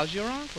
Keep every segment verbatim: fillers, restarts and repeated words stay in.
how's your uncle?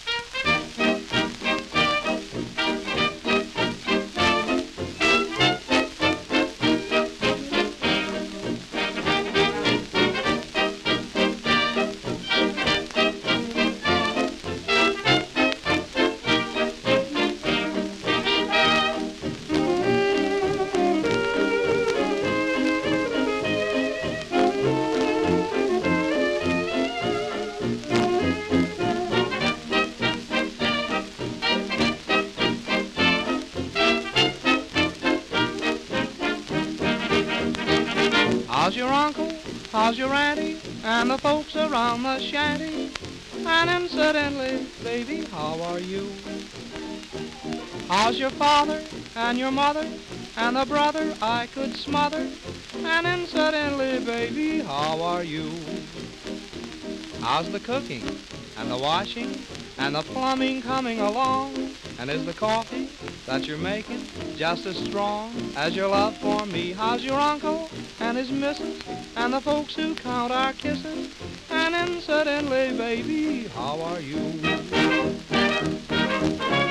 How's your uncle? How's your auntie? And the folks around the shanty? And incidentally, baby, how are you? How's your father and your mother and the brother I could smother? And incidentally, baby, how are you? How's the cooking and the washing and the plumbing coming along? And is the coffee that you're making just as strong as your love for me? How's your uncle and his missus and the folks who count our kisses? And incidentally, baby, how are you?